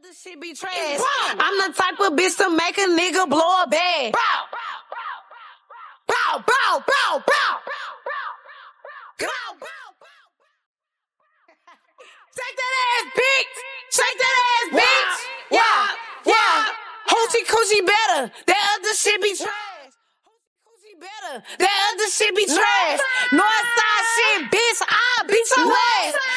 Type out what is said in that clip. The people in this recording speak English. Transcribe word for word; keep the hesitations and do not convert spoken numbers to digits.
other shit be trash. I'm the type of bitch to make a nigga blow a bag. Bow, bow, bow, bow, bow. Shake that ass, bitch. Shake that ass, bitch. Yeah, yeah. Hoochie coochie better. That other shit be trash. Hoochie coochie better. That other shit be trash. Northside shit, bitch. I beat your ass.